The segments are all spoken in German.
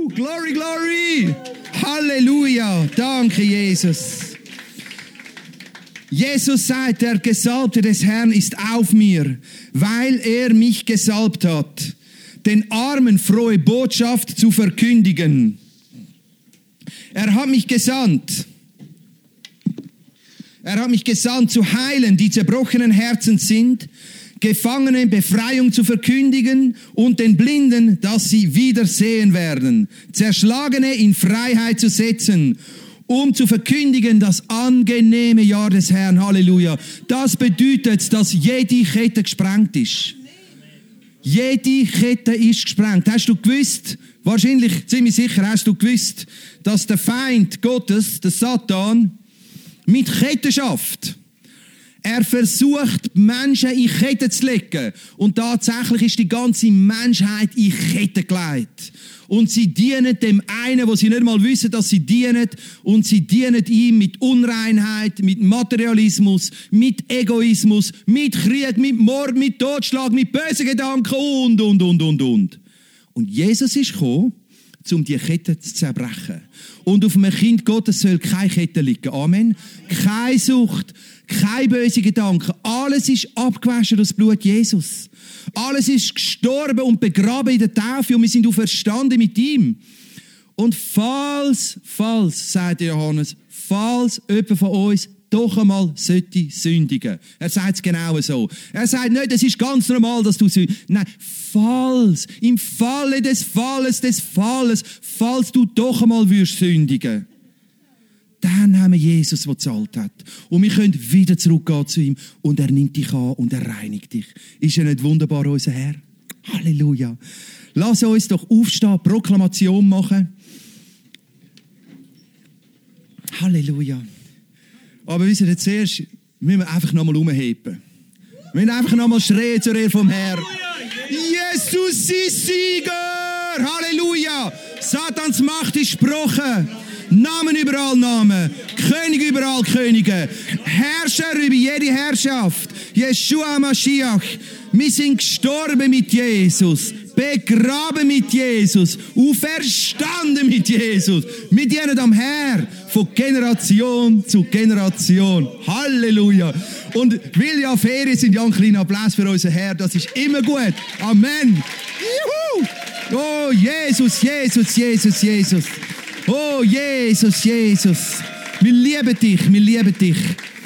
Glory, glory! Halleluja! Danke, Jesus. Jesus sagt, der Gesalbte des Herrn ist auf mir, weil er mich gesalbt hat, den Armen frohe Botschaft zu verkündigen. Er hat mich gesandt. Er hat mich gesandt, zu heilen, die zerbrochenen Herzen sind, Gefangenen Befreiung zu verkündigen und den Blinden, dass sie wieder sehen werden, Zerschlagene in Freiheit zu setzen, um zu verkündigen das angenehme Jahr des Herrn. Halleluja. Das bedeutet, dass jede Kette gesprengt ist. Jede Kette ist gesprengt. Hast du gewusst, wahrscheinlich ziemlich sicher hast du gewusst, dass der Feind Gottes, der Satan, mit Ketten schafft. Er versucht, Menschen in Ketten zu legen. Und tatsächlich ist die ganze Menschheit in Ketten gelegt. Und sie dienen dem einen, wo sie nicht mal wissen, dass sie dienen. Und sie dienen ihm mit Unreinheit, mit Materialismus, mit Egoismus, mit Krieg, mit Mord, mit Totschlag, mit bösen Gedanken und. Und Jesus ist gekommen, um die Kette zu zerbrechen. Und auf einem Kind Gottes soll keine Kette liegen. Amen. Keine Sucht, keine bösen Gedanken. Alles ist abgewaschen durch das Blut Jesus. Alles ist gestorben und begraben in der Taufe und wir sind auferstanden mit ihm. Und falls, sagt Johannes, falls jemand von uns doch einmal sollte sündigen. Er sagt es genau so. Er sagt nicht, es ist ganz normal, dass du sündigst. Nein, falls, im Falle des Falles, falls du doch einmal würdest sündigen, dann haben wir Jesus, der gezahlt hat. Und wir können wieder zurückgehen zu ihm und er nimmt dich an und er reinigt dich. Ist er nicht wunderbar, unser Herr? Halleluja. Lass uns doch aufstehen, Proklamation machen. Halleluja. Aber wisst ihr, zuerst müssen wir einfach nochmal umheben. Wir müssen einfach nochmal schreien zur Ehre vom Herrn. Jesus ist Sieger! Halleluja! Satans Macht ist gebrochen. Namen überall Namen. König überall Könige. Herrscher über jede Herrschaft. Yeshua Mashiach. Wir sind gestorben mit Jesus. Begraben mit Jesus. Auferstanden mit Jesus. Wir dienen am Herrn von Generation zu Generation. Halleluja. Und weil ja Ferien sind, ja ein kleiner Applaus für unseren Herr. Das ist immer gut. Amen. Juhu. Oh, Jesus, Jesus, Jesus, Jesus. Oh, Jesus, Jesus. Wir lieben dich, wir lieben dich.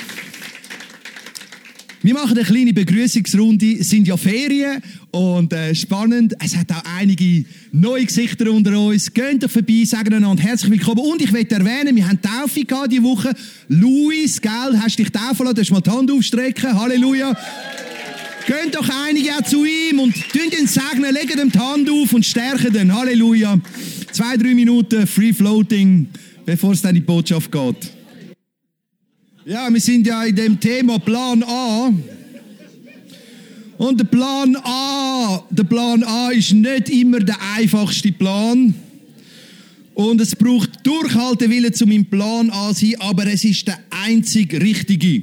Wir machen eine kleine Begrüßungsrunde. Es sind ja Ferien und spannend. Es hat auch einige neue Gesichter unter uns. Geht doch vorbei, sagen einander herzlich willkommen. Und ich möchte erwähnen, wir haben Taufe gehabt diese Woche. Luis, gell, hast dich taufen lassen? Darfst mal die Hand aufstrecken? Halleluja. Geht doch einige auch zu ihm und tun ihn segnen, legen ihm die Hand auf und stärken ihn. Halleluja. 2-3 Minuten Free Floating, bevor es dann in die Botschaft geht. Ja, wir sind ja in dem Thema Plan A. Und der Plan A ist nicht immer der einfachste Plan. Und es braucht Durchhaltewillen, um im Plan A zu sein, aber es ist der einzig richtige.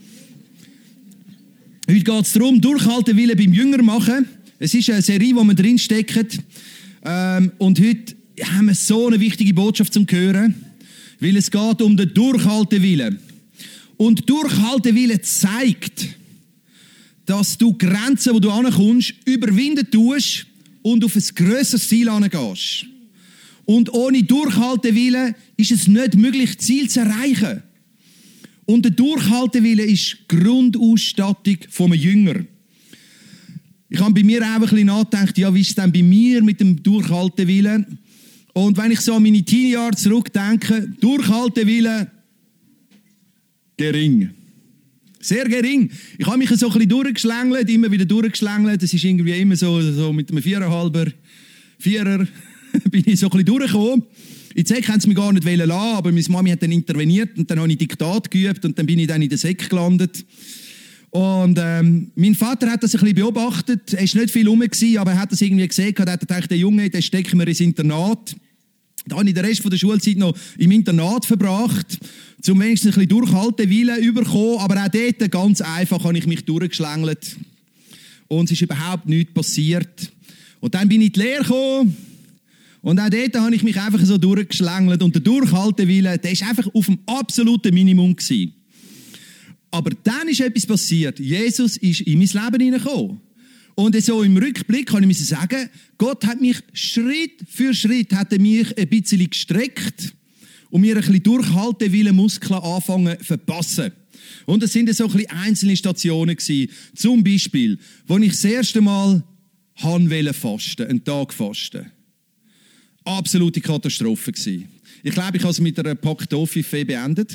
Heute geht es darum, Durchhaltewillen beim Jünger machen. Es ist eine Serie, wo wir drinstecken. Und heute haben wir so eine wichtige Botschaft zum Hören, weil es geht um den Durchhaltewillen. Und Durchhaltewillen zeigt, dass du Grenzen, wo du ankommst, überwinden tust und auf ein grösseres Ziel angehst. Und ohne Durchhaltewillen ist es nicht möglich, das Ziel zu erreichen. Und der Durchhaltewillen ist die Grundausstattung von einem Jünger. Ich habe bei mir auch ein bisschen nachgedacht, ja, wie ist es denn bei mir mit dem Durchhaltewillen? Und wenn ich so an meine Teenie-Jahre zurückdenke, Durchhaltewillen, gering. Sehr gering. Ich habe mich so ein bisschen durchgeschlängelt, immer wieder durchgeschlängelt. Das ist irgendwie immer so mit einem 4,5er, 4er bin ich so ein bisschen durchgekommen. In der Säcke haben sie mich gar nicht lassen, aber meine Mami hat dann interveniert und dann habe ich Diktat geübt und dann bin ich dann in der Säcke gelandet. Und mein Vater hat das ein bisschen beobachtet. Er war nicht viel rum, aber er hat das irgendwie gesehen. Er hat gedacht, der Junge, den stecken wir ins Internat. Da habe ich den Rest der Schulzeit noch im Internat verbracht, um wenigstens ein bisschen Durchhaltewillen zu bekommen. Aber auch dort, ganz einfach, habe ich mich durchgeschlängelt. Und es ist überhaupt nichts passiert. Und dann bin ich in die Lehre gekommen. Und auch dort habe ich mich einfach so durchgeschlängelt und der Durchhaltewille, der war einfach auf dem absoluten Minimum gewesen. Aber dann ist etwas passiert. Jesus ist in mein Leben hineingekommen. Und so im Rückblick kann ich sagen, Gott hat mich Schritt für Schritt hat er mich ein bisschen gestreckt und mir ein bisschen Durchhaltewille Muskeln anfangen zu verpassen. Und das sind so ein bisschen einzelne Stationen gewesen. Zum Beispiel, wo ich das erste Mal fasten, einen Tag fasten. Absolute Katastrophe gewesen. Ich glaube, ich habe es mit einer Pack Toffifee beendet.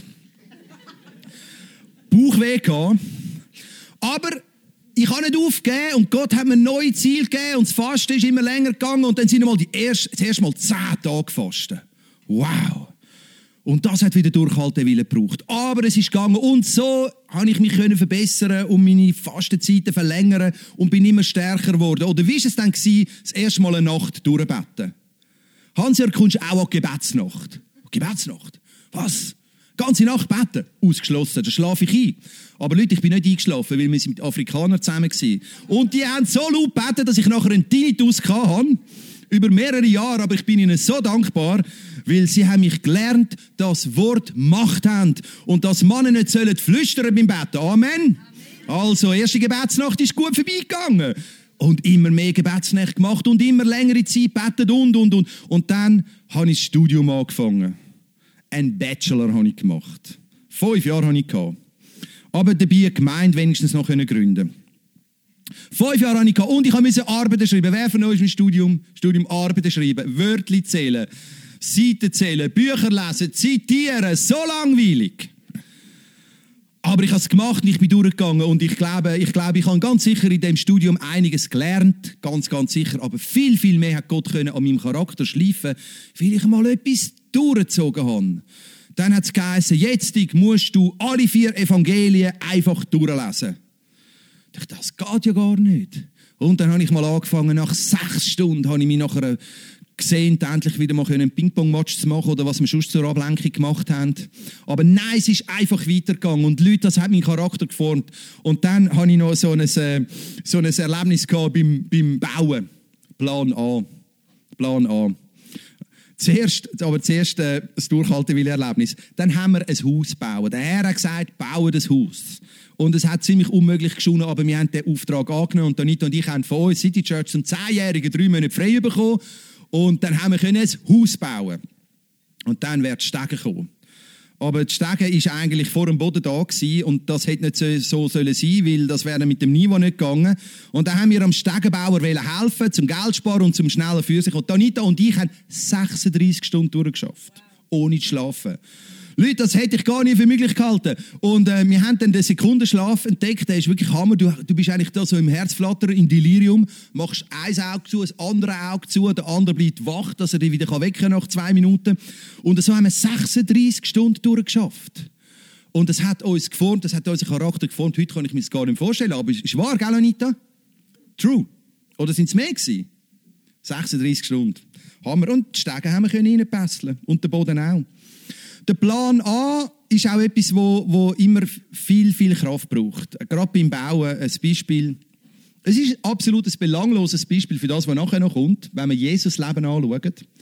Bauchweh gehabt. Aber ich habe nicht aufgegeben und Gott hat mir neue Ziele gegeben und das Fasten ist immer länger gegangen und dann sind einmal das erste Mal 10 Tage gefastet. Wow! Und das hat wieder Durchhaltewille gebraucht. Aber es ist gegangen und so habe ich mich verbessern und meine Fastenzeiten verlängern und bin immer stärker geworden. Oder wie war es dann gewesen, das erste Mal eine Nacht durchbeten? Hans-Jörg, kommst du auch an die Gebetsnacht? Gebetsnacht? Was? Ganze Nacht beten? Ausgeschlossen, da schlafe ich ein. Aber Leute, ich bin nicht eingeschlafen, weil wir mit Afrikanern zusammen waren. Und die haben so laut gebeten, dass ich nachher einen Tinnitus hatte. Über mehrere Jahre, aber ich bin ihnen so dankbar, weil sie haben mich gelernt, dass Wort Macht haben und dass Männer nicht flüstern beim Beten. Amen. Also, erste Gebetsnacht ist gut vorbeigegangen. Und immer mehr Gebetsnächte gemacht und immer längere Zeit gebetet und. Und dann habe ich das Studium angefangen. Einen Bachelor habe ich gemacht. 5 Jahre habe ich gehabt. Aber dabei eine Gemeinde wenigstens noch gründen. 5 Jahre habe ich gehabt und ich musste Arbeiten schreiben. Wer von euch im Studium Arbeiten schreiben? Wörter zählen, Seiten zählen, Bücher lesen, zitieren. So langweilig. Aber ich habe es gemacht und ich bin durchgegangen und ich glaube, ich habe ganz sicher in diesem Studium einiges gelernt, ganz, ganz sicher, aber viel, viel mehr hat Gott können an meinem Charakter schleifen, weil ich mal etwas durchgezogen habe. Dann hat es geheißen, jetzt musst du alle 4 Evangelien einfach durchlesen. Ich dachte, das geht ja gar nicht. Und dann habe ich mal angefangen, nach 6 Stunden habe ich mich nachher gesehen, endlich wieder mal einen Ping-Pong-Match zu machen oder was wir sonst zur Ablenkung gemacht haben. Aber nein, es ist einfach weitergegangen und Leute, das hat meinen Charakter geformt. Und dann hatte ich noch so ein Erlebnis gehabt beim Bauen. Plan A. Zuerst das Durchhaltewille-Erlebnis. Dann haben wir ein Haus bauen. Der Herr hat gesagt, baue das Haus. Und es hat ziemlich unmöglich geschonen, aber wir haben den Auftrag angenommen. Und Anita und ich haben von uns City Church zum 10-Jährigen 3 Monate frei bekommen. Und dann haben wir ein Haus bauen. Und dann wird die Stege kommen. Aber die Stege war eigentlich vor dem Boden da gewesen, und das hätte nicht so sollen sein, weil das wäre mit dem Niveau nicht gegangen. Und dann haben wir am Stegenbauer helfen, zum Geld sparen und zum schneller für sich. Und Anita und ich haben 36 Stunden durchgeschafft, ohne zu schlafen. Leute, das hätte ich gar nicht für möglich gehalten. Und wir haben dann den Sekundenschlaf entdeckt, der ist wirklich Hammer. Du bist eigentlich da so im Herzflattern, im Delirium, machst ein Auge zu, das andere Auge zu, der andere bleibt wach, dass er dich wieder wecken kann nach 2 Minuten. Und so haben wir 36 Stunden durchgeschafft. Und das hat uns geformt, das hat unseren Charakter geformt. Heute kann ich mir das gar nicht vorstellen, aber es ist wahr, gell, Anita? True. Oder sind es mehr gewesen? 36 Stunden. Hammer. Und die Stege haben wir reinpässeln. Und den Boden auch. Der Plan A ist auch etwas, wo immer viel, viel Kraft braucht. Gerade beim Bauen ein Beispiel. Es ist absolut ein belangloses Beispiel für das, was nachher noch kommt, wenn wir Jesus Leben anschauen.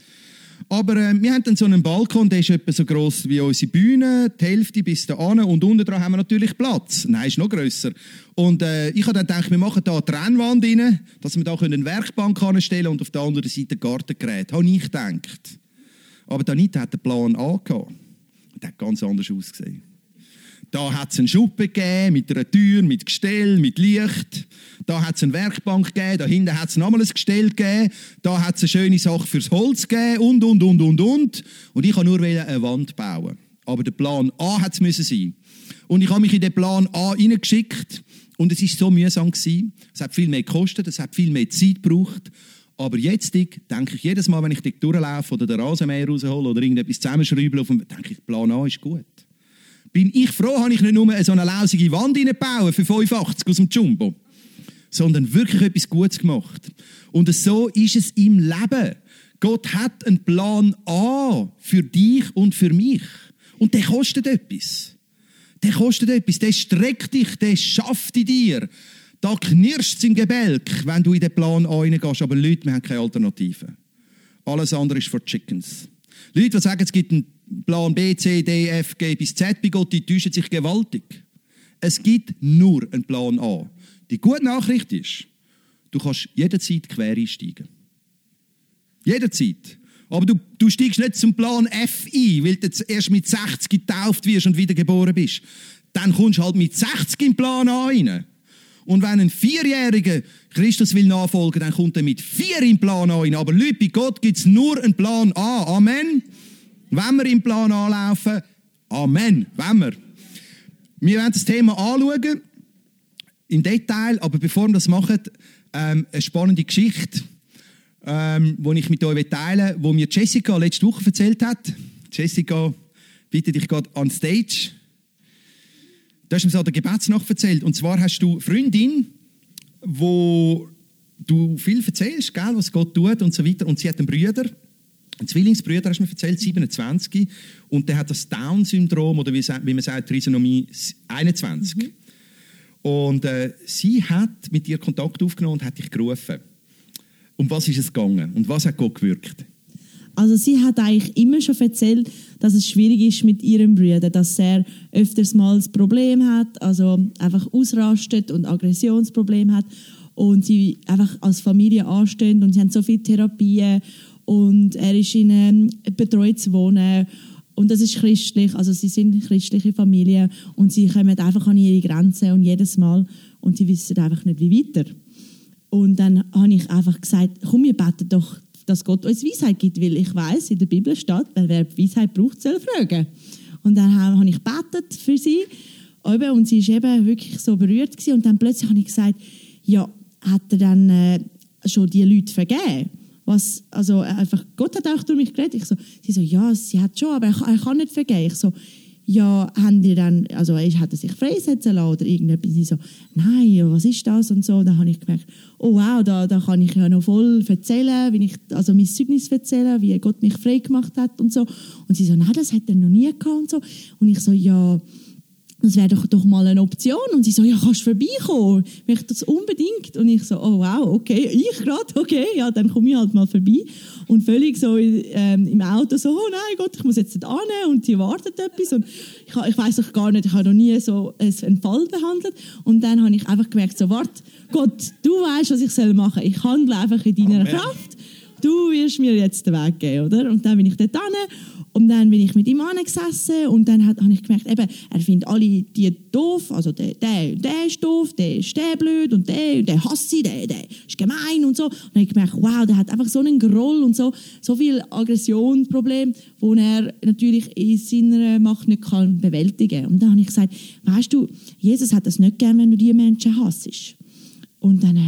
Aber wir haben dann so einen Balkon, der ist etwa so gross wie unsere Bühne, die Hälfte bis da an, und unten dran haben wir natürlich Platz. Nein, ist noch grösser. Und ich habe dann gedacht, wir machen da eine Trennwand rein, dass wir da eine Werkbank anstellen und auf der anderen Seite Gartengeräte. Habe ich gedacht. Aber Anita hat den Plan A gehabt. Das hat ganz anders ausgesehen. Da hat es einen Schuppen gegeben, mit einer Tür, mit Gestell, mit Licht. Da hat es eine Werkbank gegeben, da hinten hat es nochmal ein Gestell gegeben. Da hat es eine schöne Sache fürs Holz gegeben und. Und ich wollte nur eine Wand bauen. Aber der Plan A hat es sein. Und ich habe mich in den Plan A reingeschickt. Und es war so mühsam gewesen. Es hat viel mehr gekostet, es hat viel mehr Zeit gebraucht. Aber jetzt denke ich jedes Mal, wenn ich durchlaufe oder den Rasenmäher raushole oder irgendetwas zusammenschrauben, denke ich, Plan A ist gut. Bin ich froh, habe ich nicht nur so eine lausige Wand reingebaut für 85 aus dem Jumbo, sondern wirklich etwas Gutes gemacht. Und so ist es im Leben. Gott hat einen Plan A für dich und für mich. Und der kostet etwas. Der streckt dich, der schafft in dir. Da knirscht es im Gebälk, wenn du in den Plan A reingehst. Aber Leute, wir haben keine Alternative. Alles andere ist für Chickens. Leute, die sagen, es gibt einen Plan B, C, D, F, G bis Z bei Gott, die täuschen sich gewaltig. Es gibt nur einen Plan A. Die gute Nachricht ist, du kannst jederzeit quer einsteigen. Jederzeit. Aber du steigst nicht zum Plan F ein, weil du jetzt erst mit 60 getauft wirst und wiedergeboren bist. Dann kommst du halt mit 60 in den Plan A rein. Und wenn ein 4-Jähriger Christus will nachfolgen, dann kommt er mit 4 in den Plan A rein. Aber Leute, bei Gott gibt es nur einen Plan A. Amen. Wenn wir im Plan A laufen, Amen. Wenn wir. Wir werden das Thema anschauen, im Detail, aber bevor wir das machen, eine spannende Geschichte, die ich mit euch teilen will, die mir Jessica letzte Woche erzählt hat. Jessica, bitte dich gerade an die Stage. Du hast mir so der Gebetsnacht erzählt. Und zwar hast du eine Freundin, wo du viel erzählst, gell, was Gott tut und so weiter. Und sie hat einen Bruder, einen Zwillingsbruder, hast du mir erzählt, 27. Und der hat das Down-Syndrom, oder wie man sagt, Trisomie 21. Mhm. Und sie hat mit dir Kontakt aufgenommen und hat dich gerufen. Um was ist es gegangen? Und was hat Gott gewirkt? Also sie hat eigentlich immer schon erzählt, dass es schwierig ist mit ihrem Bruder, dass er öfters mal das Problem hat, also einfach ausrastet und Aggressionsproblem hat und sie einfach als Familie anstehen und sie haben so viele Therapien und er ist in einem betreutes Wohnen und das ist christlich, also sie sind eine christliche Familie und sie kommen einfach an ihre Grenzen und jedes Mal und sie wissen einfach nicht, wie weiter. Und dann habe ich einfach gesagt, komm, wir beten doch, dass Gott uns Weisheit gibt, weil ich weiss, in der Bibel steht, wer Weisheit braucht, soll fragen. Und dann habe ich gebetet für sie und sie war eben wirklich so berührt gewesen. Und dann plötzlich habe ich gesagt, ja, hat er dann schon die Leute vergeben? Also einfach, Gott hat auch durch mich geredet. Sie so, ja, sie hat schon, aber er kann nicht vergeben. Ich so, ja, haben die dann, also hat er sich freisetzen lassen oder irgendetwas? Sie so, nein, was ist das und so. Dann habe ich gemerkt, oh wow, da kann ich ja noch voll erzählen, also mein Zeugnis erzählen, wie Gott mich frei gemacht hat und so. Und sie so, nein, das hat er noch nie gehabt und so. Und ich so, ja, das wäre doch mal eine Option. Und sie so, ja, kannst du vorbeikommen? Ich möchte das unbedingt. Und ich so, oh wow, okay, ich gerade, okay, ja, dann komme ich halt mal vorbei. Und völlig so im Auto so, oh nein Gott, ich muss jetzt nicht annehmen und sie wartet etwas. Und ich weiss doch gar nicht, ich habe noch nie so einen Fall behandelt. Und dann habe ich einfach gemerkt, so, warte, Gott, du weißt, was ich machen soll. Ich handle einfach in deiner Kraft. Du wirst mir jetzt den Weg geben, oder? Und dann bin ich dort hin. Und dann bin ich mit ihm angesessen und dann habe ich gemerkt, eben, er findet alle die doof, also der ist doof, der ist blöd und der hasst sie, der ist gemein und so. Und dann habe ich gemerkt, wow, der hat einfach so einen Groll und so viel Aggressionsproblem, wo er natürlich in seiner Macht nicht kann bewältigen. Und dann habe ich gesagt, weißt du, Jesus hat das nicht gern, wenn du die Menschen hassest. Und dann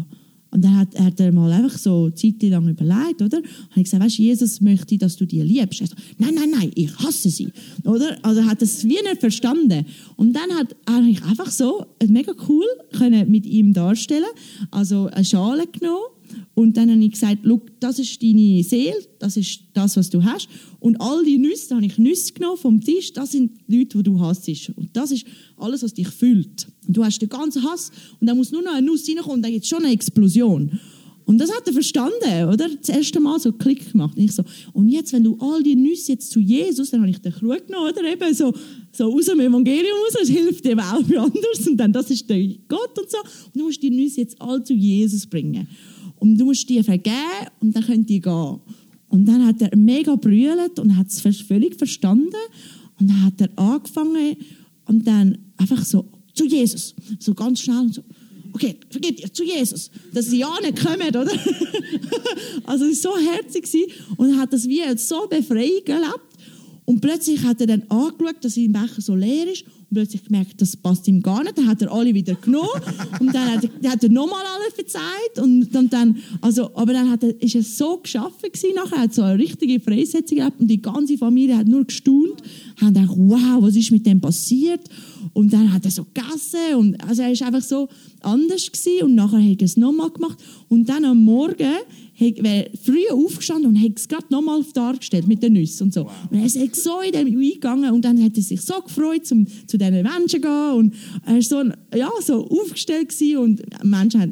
hat er mal einfach so eine Zeit lang überlegt, oder? Und ich gesagt, weißt du, Jesus möchte, dass du die liebst. Er so, nein, ich hasse sie, oder? Also er hat das wie nicht verstanden. Und dann habe ich einfach so mega cool können mit ihm darstellen, also eine Schale genommen. Und dann habe ich gesagt, schau, das ist deine Seele, das ist das, was du hast. Und all die Nüsse, da habe ich Nüsse genommen vom Tisch, das sind die Leute, die du hasst. Und das ist alles, was dich füllt. Und du hast den ganzen Hass und dann muss nur noch eine Nuss reinkommen und dann gibt es schon eine Explosion. Und das hat er verstanden, oder? Das erste Mal so Klick gemacht. Und ich so, und jetzt, wenn du all die Nüsse jetzt zu Jesus, dann habe ich den Krug genommen, oder eben so aus dem Evangelium raus, das hilft dem auch für anders. Und dann, das ist der Gott und so. Und du musst die Nüsse jetzt all zu Jesus bringen. Und du musst die vergeben und dann können die gehen. Und dann hat er mega brüllt und hat es völlig verstanden. Und dann hat er angefangen und dann einfach so zu Jesus. So ganz schnell und so. Okay, vergebt ihr, zu Jesus. Dass sie ja nicht kommen, oder? Also es war so herzig und er hat das wie so befreiend gelebt. Und plötzlich hat er dann angeschaut, dass sein Becher so leer ist und plötzlich gemerkt, das passt ihm gar nicht. Dann hat er alle wieder genommen und dann hat er nochmal alle verzeiht und dann aber dann ist er so geschaffen gewesen, nachher hat so eine richtige Freisetzung gehabt und die ganze Familie hat nur gestaunt, haben gedacht, wow, was ist mit dem passiert? Und dann hat er so gegessen und also er ist einfach so anders gewesen und nachher hat er es nochmal gemacht und dann am Morgen wäre früh aufgestanden und hat es gerade nochmal dargestellt mit den Nüssen und so. Wow. Und er ist so in dem eingegangen und dann hat er sich so gefreut, zu diesen Menschen zu gehen und er war so aufgestellt gewesen und Menschen haben, ja,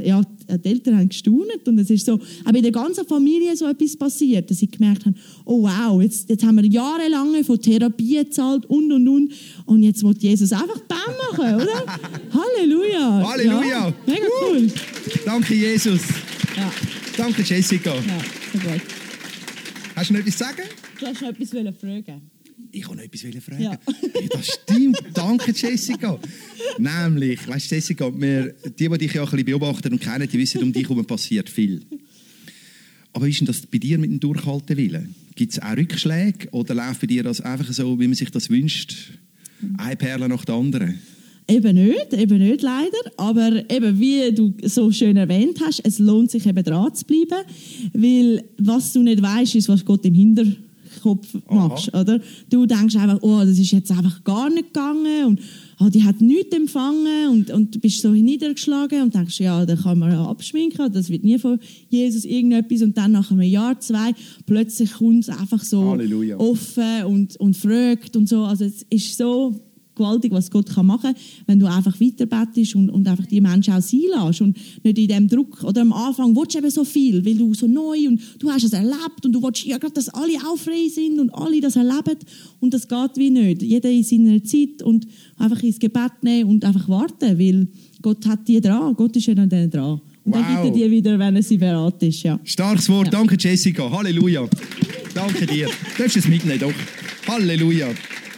die Eltern haben gestaunt und es ist so, aber in der ganzen Familie so etwas passiert, dass sie gemerkt haben, oh wow, jetzt haben wir jahrelang von Therapie gezahlt und jetzt will Jesus einfach Bam machen, oder? Halleluja! Halleluja! Ja, mega cool! Danke, Jesus. Ja. Danke, Jessica. Ja, so gut. Hast du noch etwas zu sagen? Du hast noch etwas fragen. Ich wollte noch etwas fragen. Ja. Ja, das stimmt. Danke, Jessica. Nämlich, weißt du, Jessica, die dich ja ein bisschen beobachten und kennen, die wissen, um dich herum passiert viel. Aber wie ist denn das bei dir mit dem Durchhaltewillen? Gibt es auch Rückschläge oder läuft bei dir das einfach so, wie man sich das wünscht? Eine Perle nach der anderen? Eben nicht leider, aber eben wie du so schön erwähnt hast, es lohnt sich eben dran zu bleiben, weil was du nicht weißt, ist, was Gott im Hinterkopf machst, oder? Du denkst einfach, oh, das ist jetzt einfach gar nicht gegangen und oh, die hat nichts empfangen und du bist so niedergeschlagen und denkst, ja, da kann man ja abschminken, das wird nie von Jesus irgendetwas und dann nach einem Jahr, 2, plötzlich kommt es einfach so Halleluja. Offen und fragt und so, also es ist so gewaltig, was Gott machen kann, wenn du einfach weiter bettest und einfach die Menschen auch sein lässt und nicht in dem Druck, oder am Anfang willst du eben so viel, weil du so neu und du hast es erlebt und du willst ja gerade, dass alle auch frei sind und alle das erleben und das geht wie nicht. Jeder in seiner Zeit und einfach ins Gebet nehmen und einfach warten, weil Gott hat die dran, Gott ist ja an denen dran. Und dann gibt er dir wieder, wenn er sie bereit ist. Ja. Starkes Wort, Ja. Danke Jessica, Halleluja. Danke dir. Du darfst es mitnehmen, doch. Halleluja.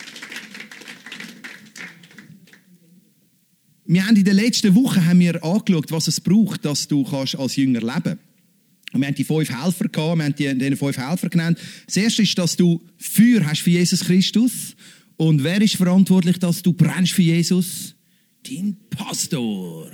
Wir haben in den letzten Wochen angeschaut, was es braucht, dass du als Jünger leben kannst. Und wir haben die 5 Helfer gehabt, wir haben diese 5 Helfer genannt. Das erste ist, dass du Feuer hast für Jesus Christus. Und wer ist verantwortlich, dass du brennst für Jesus? Dein Pastor.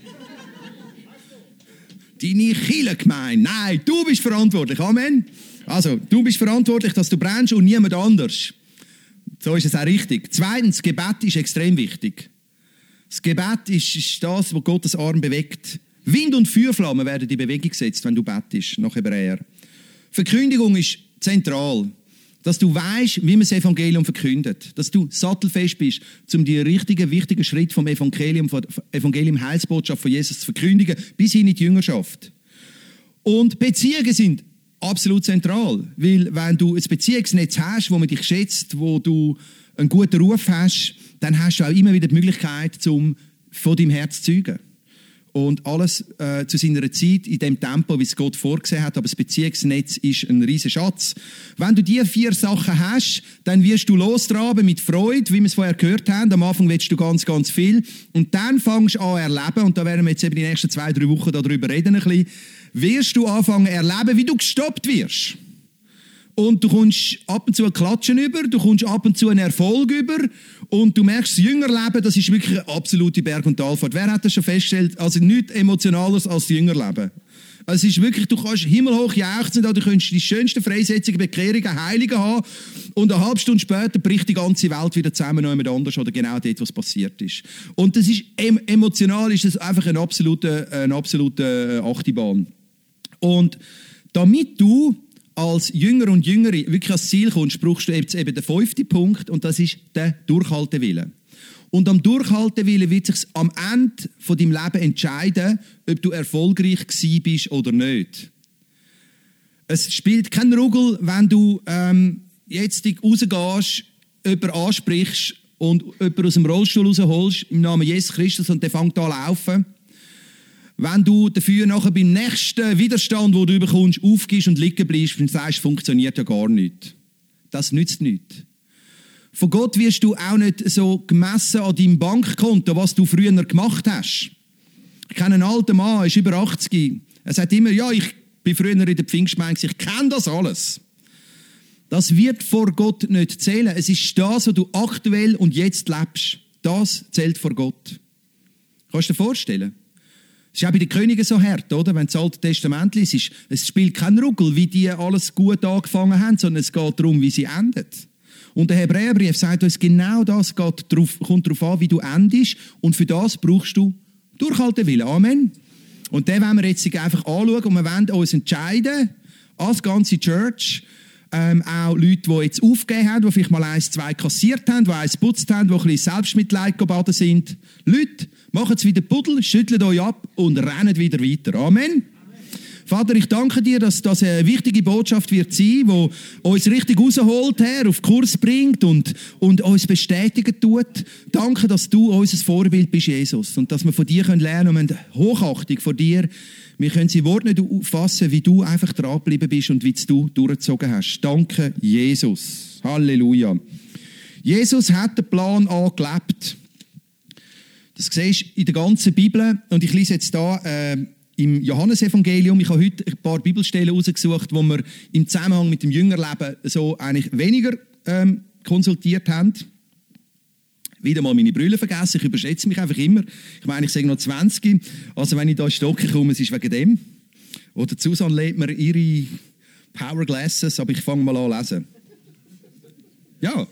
Deine Kirchengemeinde. Nein, du bist verantwortlich. Amen. Also, du bist verantwortlich, dass du brennst und niemand anders. So ist es auch richtig. Zweitens, Gebet ist extrem wichtig. Das Gebet ist das, was Gottes Arm bewegt. Wind und Feuerflammen werden in Bewegung gesetzt, wenn du betest, nach Hebräer. Verkündigung ist zentral. Dass du weißt, wie man das Evangelium verkündet. Dass du sattelfest bist, um die richtigen, wichtigen Schritte vom Evangelium Heilsbotschaft von Jesus zu verkündigen, bis hin in die Jüngerschaft. Und Beziehungen sind absolut zentral. Weil wenn du ein Beziehungsnetz hast, wo man dich schätzt, wo du einen guten Ruf hast, dann hast du auch immer wieder die Möglichkeit, von deinem Herz zu zeugen. Und alles zu seiner Zeit, in dem Tempo, wie es Gott vorgesehen hat. Aber das Beziehungsnetz ist ein riesen Schatz. Wenn du diese 4 Sachen hast, dann wirst du lostraben mit Freude, wie wir es vorher gehört haben. Am Anfang willst du ganz, ganz viel. Und dann fängst du an erleben, und da werden wir jetzt eben die nächsten 2-3 Wochen darüber reden, ein bisschen, wirst du anfangen erleben, wie du gestoppt wirst. Und du kommst ab und zu ein Klatschen über, du kommst ab und zu einen Erfolg über und du merkst, das Jüngerleben, das ist wirklich eine absolute Berg- und Talfahrt. Wer hat das schon festgestellt? Also nichts Emotionaleres als das Jüngerleben. Es ist wirklich, du kannst himmelhoch jauchzen, du kannst die schönsten Freisetzungen, Bekehrungen, Heiligen haben und eine halbe Stunde später bricht die ganze Welt wieder zusammen noch jemand anders oder genau dort, was passiert ist. Und das ist emotional ist das einfach eine absolute Achterbahn. Und damit du als Jünger und Jüngerin wirklich ans Ziel kommst, brauchst du jetzt eben den 5. Punkt und das ist der Durchhaltewille. Und am Durchhaltewillen wird sich am Ende von deinem Leben entscheiden, ob du erfolgreich gewesen bist oder nicht. Es spielt keinen Ruggel, wenn du jetzt rausgehst, jemanden ansprichst und jemanden aus dem Rollstuhl rausholst im Namen Jesus Christus und der fängt an zu laufen. Wenn du dafür nachher beim nächsten Widerstand, den du bekommst, aufgibst und liegen bleibst und sagst, funktioniert ja gar nicht. Das nützt nichts. Von Gott wirst du auch nicht so gemessen an deinem Bankkonto, was du früher gemacht hast. Ich kenne einen alten Mann, er ist über 80. Er sagt immer, ja, ich bin früher in der Pfingstgemeinde, ich kenne das alles. Das wird vor Gott nicht zählen. Es ist das, was du aktuell und jetzt lebst. Das zählt vor Gott. Kannst du dir vorstellen? Es ist auch bei den Königen so hart, oder? Wenn das Alte Testament liest, es spielt keinen Ruggel, wie die alles gut angefangen haben, sondern es geht darum, wie sie enden. Und der Hebräerbrief sagt uns, genau das kommt darauf an, wie du endest. Und für das brauchst du Durchhaltewillen. Amen. Und den wollen wir jetzt einfach anschauen und wir wollen uns entscheiden, als ganze Church, auch Leute, die jetzt aufgegeben haben, die vielleicht mal 1, 2 kassiert haben, die 1 geputzt haben, die ein bisschen Selbstmitleid gebadet sind. Leute, macht es wieder Puddel, schüttelt euch ab und rennt wieder weiter. Amen. Vater, ich danke dir, dass das eine wichtige Botschaft wird sein, die uns richtig rausholt, Herr, auf Kurs bringt und uns bestätigen tut. Danke, dass du unser Vorbild bist, Jesus, und dass wir von dir lernen können. Wir haben Hochachtung vor dir. Wir können sie Worte nicht fassen, wie du einfach dran geblieben bist und wie du durchgezogen hast. Danke, Jesus. Halleluja. Jesus hat den Plan A gelebt. Das siehst du in der ganzen Bibel. Und ich lese jetzt da im Johannesevangelium. Ich habe heute ein paar Bibelstellen rausgesucht, wo wir im Zusammenhang mit dem Jüngerleben so eigentlich weniger konsultiert haben. Wieder mal meine Brille vergessen. Ich überschätze mich einfach immer. Ich meine, ich sage noch 20. Also wenn ich da in Stocken komme, es ist wegen dem. Oder Susanne lädt mir ihre Power Glasses, aber ich fange mal an zu lesen. Ja.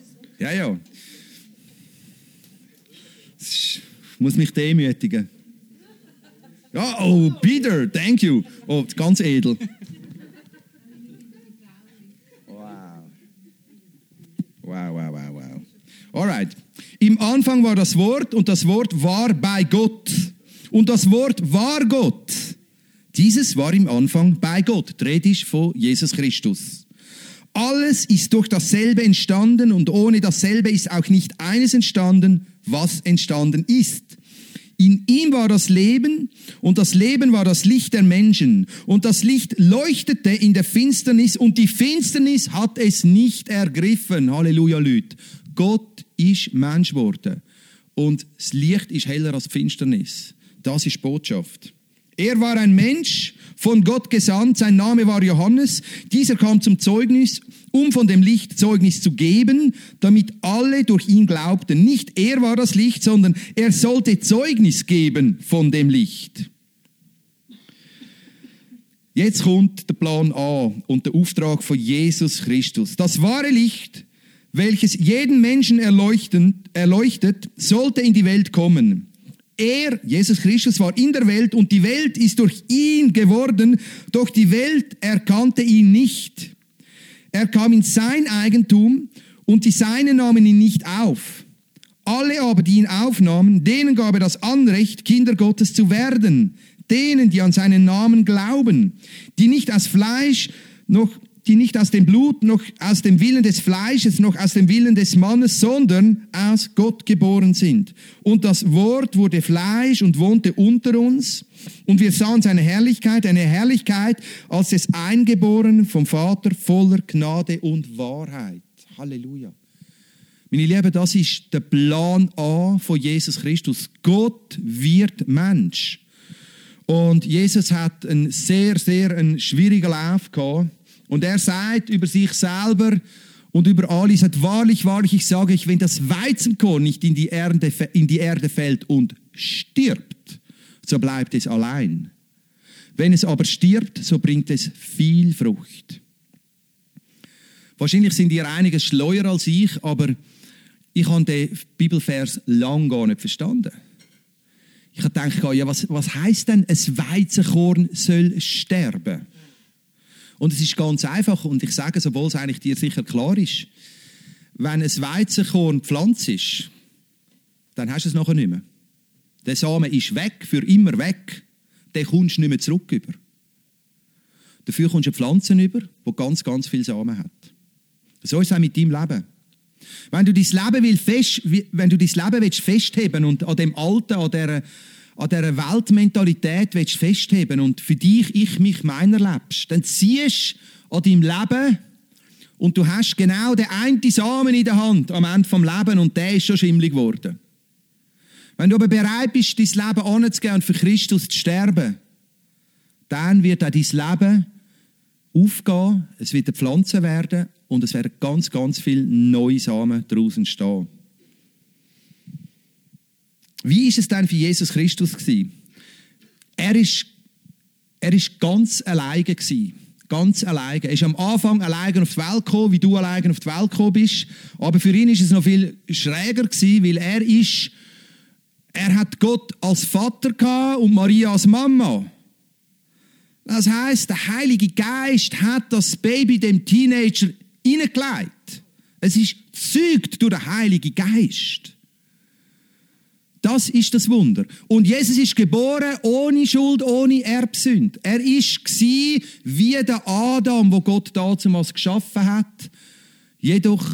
Ich muss mich demütigen. Ja, oh, Peter, thank you. Oh, ganz edel. Wow. Alright. Im Anfang war das Wort und das Wort war bei Gott. Und das Wort war Gott. Dieses war im Anfang bei Gott. Die Rede ist von Jesus Christus. Alles ist durch dasselbe entstanden und ohne dasselbe ist auch nicht eines entstanden, was entstanden ist. In ihm war das Leben und das Leben war das Licht der Menschen. Und das Licht leuchtete in der Finsternis und die Finsternis hat es nicht ergriffen. Halleluja, Leute. Gott ist Mensch geworden und das Licht ist heller als die Finsternis. Das ist die Botschaft. Er war ein Mensch, von Gott gesandt, sein Name war Johannes. Dieser kam zum Zeugnis, um von dem Licht Zeugnis zu geben, damit alle durch ihn glaubten. Nicht er war das Licht, sondern er sollte Zeugnis geben von dem Licht. Jetzt kommt der Plan A und der Auftrag von Jesus Christus. Das wahre Licht, welches jeden Menschen erleuchtet, sollte in die Welt kommen. Er, Jesus Christus, war in der Welt und die Welt ist durch ihn geworden, doch die Welt erkannte ihn nicht. Er kam in sein Eigentum und die Seinen nahmen ihn nicht auf. Alle aber, die ihn aufnahmen, denen gab er das Anrecht, Kinder Gottes zu werden. Denen, die an seinen Namen glauben, die nicht aus Fleisch die nicht aus dem Blut, noch aus dem Willen des Fleisches, noch aus dem Willen des Mannes, sondern aus Gott geboren sind. Und das Wort wurde Fleisch und wohnte unter uns. Und wir sahen seine Herrlichkeit, eine Herrlichkeit als des Eingeborenen vom Vater, voller Gnade und Wahrheit. Halleluja. Meine Lieben, das ist der Plan A von Jesus Christus. Gott wird Mensch. Und Jesus hat einen sehr, sehr schwierigen Lauf gehabt. Und er sagt über sich selber und über alle, sagt, wahrlich, wahrlich, ich sage euch, wenn das Weizenkorn nicht in die Erde fällt und stirbt, so bleibt es allein. Wenn es aber stirbt, so bringt es viel Frucht. Wahrscheinlich sind ihr einiges schleuer als ich, aber ich habe den Bibelvers lang gar nicht verstanden. Ich habe gedacht, ja, was heisst denn, ein Weizenkorn soll sterben? Und es ist ganz einfach, und ich sage es, obwohl es eigentlich dir sicher klar ist. Wenn ein Weizenkorn gepflanzt ist, dann hast du es nachher nicht mehr. Der Samen ist weg, für immer weg. Den kommst du nicht mehr zurück über. Dafür kommst du eine Pflanze über, die ganz, ganz viel Samen hat. So ist es auch mit deinem Leben. Wenn du dein Leben willst festheben und an dem Alten, an dieser Weltmentalität willst du festheben und für dich, ich, mich, meiner lebst, dann ziehst du an deinem Leben und du hast genau den einen Samen in der Hand am Ende des Lebens und der ist schon schimmelig geworden. Wenn du aber bereit bist, dein Leben anzugeben und für Christus zu sterben, dann wird auch dein Leben aufgehen, es wird eine Pflanze werden und es werden ganz, ganz viele neue Samen daraus entstehen. Wie ist es denn für Jesus Christus gewesen? Er ist ganz alleine gewesen. Ganz alleine. Er ist am Anfang alleine auf die Welt gekommen, wie du alleine auf die Welt gekommen bist. Aber für ihn ist es noch viel schräger gewesen, weil er hat Gott als Vater gehabt und Maria als Mama. Das heisst, der Heilige Geist hat das Baby dem Teenager hineingelegt. Es ist gezeugt durch den Heiligen Geist. Das ist das Wunder. Und Jesus ist geboren ohne Schuld, ohne Erbsünde. Er war wie der Adam, wo Gott damals geschaffen hat. Jedoch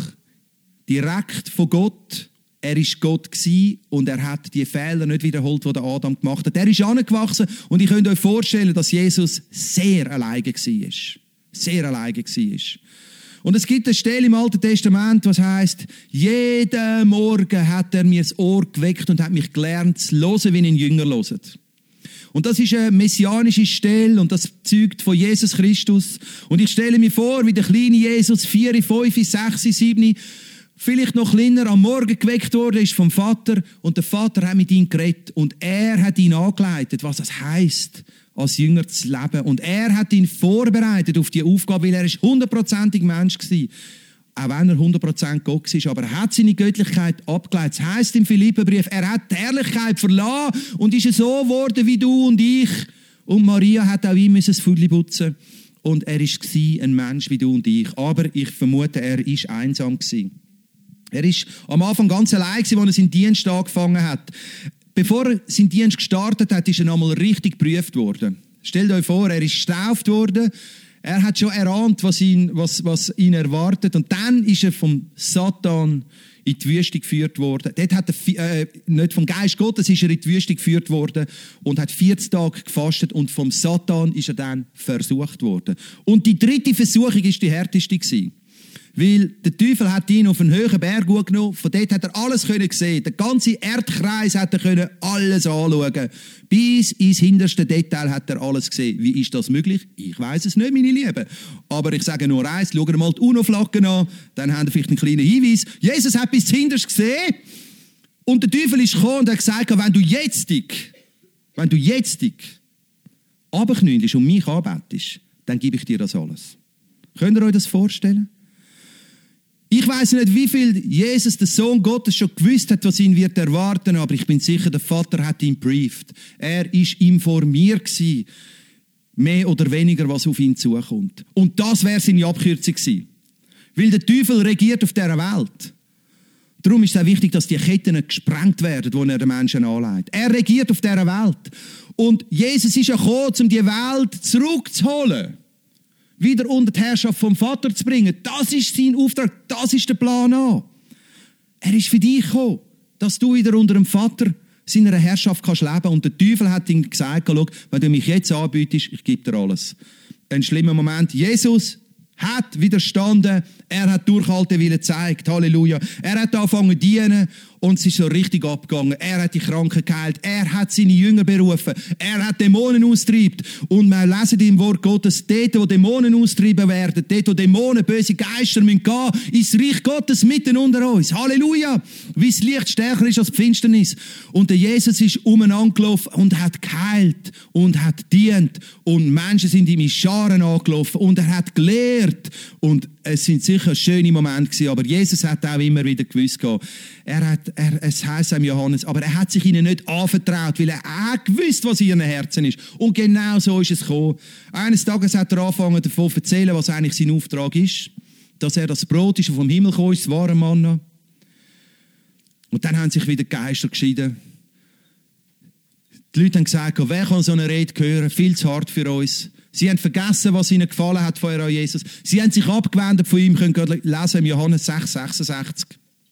direkt von Gott. Er war Gott und er hat die Fehler nicht wiederholt, die der Adam gemacht hat. Er ist angewachsen und ich könnt euch vorstellen, dass Jesus sehr alleine war. Sehr alleine war. Und es gibt eine Stelle im Alten Testament, was heisst, jeden Morgen hat er mir das Ohr geweckt und hat mich gelernt zu hören, wie ihn Jünger hören. Und das ist eine messianische Stelle und das zeugt von Jesus Christus. Und ich stelle mir vor, wie der kleine Jesus 4, 5, 6, 7, vielleicht noch kleiner, am Morgen geweckt worden ist vom Vater und der Vater hat mit ihm geredet und er hat ihn angeleitet, was das heisst, als Jünger zu leben. Und er hat ihn vorbereitet auf die Aufgabe, weil er 100%ig Mensch war. Auch wenn er 100% Gott war, aber er hat seine Göttlichkeit abgeleitet. Das heisst im Philipperbrief, er hat die Herrlichkeit verlassen und ist so geworden wie du und ich. Und Maria hat auch ihm das Füdli putzen und er war ein Mensch wie du und ich. Aber ich vermute, er war einsam gewesen. Er war am Anfang ganz allein, als er seinen Dienst angefangen hat. Bevor er seinen Dienst gestartet hat, ist er einmal richtig geprüft worden. Stellt euch vor, er ist getauft worden. Er hat schon erahnt, was ihn erwartet. Und dann ist er vom Satan in die Wüste geführt worden. Dort hat er, nicht vom Geist Gottes, ist er in die Wüste geführt worden und hat 40 Tage gefastet. Und vom Satan ist er dann versucht worden. Und die 3. Versuchung war die härteste gewesen. Weil der Teufel hat ihn auf einen hohen Berg genommen. Von dort hat er alles sehen. Der ganze Erdkreis hat er alles anschauen. Bis ins hinterste Detail hat er alles gesehen. Wie ist das möglich? Ich weiss es nicht, meine Lieben. Aber ich sage nur eins, schaut mal die UNO-Flaggen an, dann habt ihr vielleicht einen kleinen Hinweis. Jesus hat bis hinterst gesehen und der Teufel ist gekommen und hat gesagt, wenn du jetzt runterknüllst und mich anbetest, dann gebe ich dir das alles. Könnt ihr euch das vorstellen? Ich weiss nicht, wie viel Jesus, der Sohn Gottes, schon gewusst hat, was ihn wird erwarten, aber ich bin sicher, der Vater hat ihn gebrieft. Er war informiert gewesen, mehr oder weniger, was auf ihn zukommt. Und das wäre seine Abkürzung gewesen. Weil der Teufel regiert auf dieser Welt. Darum ist es auch wichtig, dass die Ketten gesprengt werden, die er den Menschen anlegt. Er regiert auf dieser Welt. Und Jesus ist ja gekommen, um die Welt zurückzuholen. Wieder unter die Herrschaft vom Vater zu bringen. Das ist sein Auftrag, das ist der Plan A. Er ist für dich gekommen, dass du wieder unter dem Vater seiner Herrschaft kannst leben. Und der Teufel hat ihm gesagt, schau, wenn du mich jetzt anbietest, ich gebe dir alles. Ein schlimmer Moment. Jesus hat widerstanden, er hat Durchhaltewillen gezeigt, Halleluja. Er hat angefangen zu dienen und es ist so richtig abgegangen. Er hat die Kranken geheilt, er hat seine Jünger berufen, er hat Dämonen austreibt. Und wir lesen im Wort Gottes, dort, wo Dämonen austrieben werden, dort, wo Dämonen, böse Geister müssen gehen, ist das Reich Gottes mitten unter uns. Halleluja! Wie das Licht stärker ist als die Finsternis. Und der Jesus ist umeinander gelaufen und hat geheilt und hat dient. Und Menschen sind ihm in Scharen angelaufen und er hat gelehrt. Und es sind sicher schöne Momente gewesen, aber Jesus hat auch immer wieder gewusst, es heisst am Johannes, aber er hat sich ihnen nicht anvertraut, weil er auch gewusst, was in ihren Herzen ist. Und genau so ist es gekommen. Eines Tages hat er angefangen davon zu erzählen, was eigentlich sein Auftrag ist, dass er das Brot ist, das vom Himmel gekommen ist, das wahre Manna. Und dann haben sich wieder die Geister geschieden. Die Leute haben gesagt, wer kann so eine Rede hören? Viel zu hart für uns. Sie haben vergessen, was ihnen gefallen hat von Jesus. Sie haben sich abgewendet von ihm. Könnt ihr lesen im Johannes 6, 66.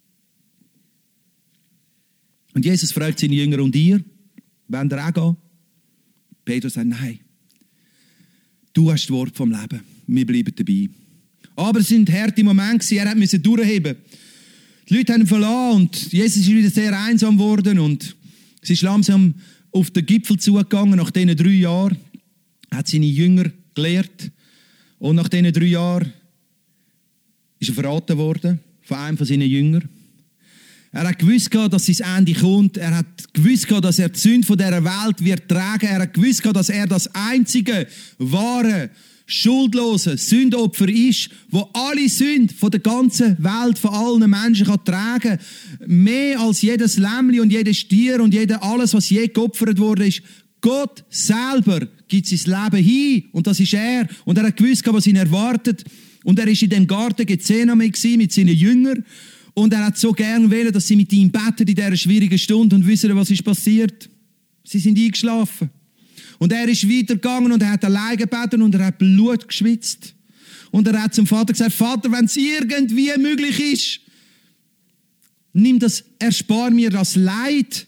Und Jesus fragt seine Jünger, und ihr? Wollt ihr auch gehen? Petrus sagt, nein. Du hast das Wort vom Leben. Wir bleiben dabei. Aber es sind harte Momente, er musste durchheben. Die Leute haben ihn verlassen und Jesus ist wieder sehr einsam geworden und es ist langsam auf den Gipfel zugegangen nach diesen 3 Jahren. Hat seine Jünger gelehrt. Und nach diesen 3 Jahren ist er verraten worden von einem von seinen Jüngern. Er hat gewusst, dass sein Ende kommt. Er hat gewusst, dass er die Sünde dieser Welt wird tragen. Er hat gewusst, dass er das einzige, wahre, schuldlose Sündopfer ist, wo alle Sünde von der ganzen Welt, von allen Menschen kann tragen. Mehr als jedes Lämmli und jedes Stier und alles, was je geopfert worden ist. Gott selber gibt sein Leben hin und das ist er. Und er hat gewusst, was ihn erwartet. Und er war in dem Garten Gethsemane mit seinen Jüngern. Und er hat so gern wollen, dass sie mit ihm beten in dieser schwierigen Stunde. Und wissen, was ist passiert? Sie sind eingeschlafen. Und er ist weitergegangen und er hat allein gebetet und er hat Blut geschwitzt. Und er hat zum Vater gesagt, Vater, wenn es irgendwie möglich ist, erspar mir das Leid.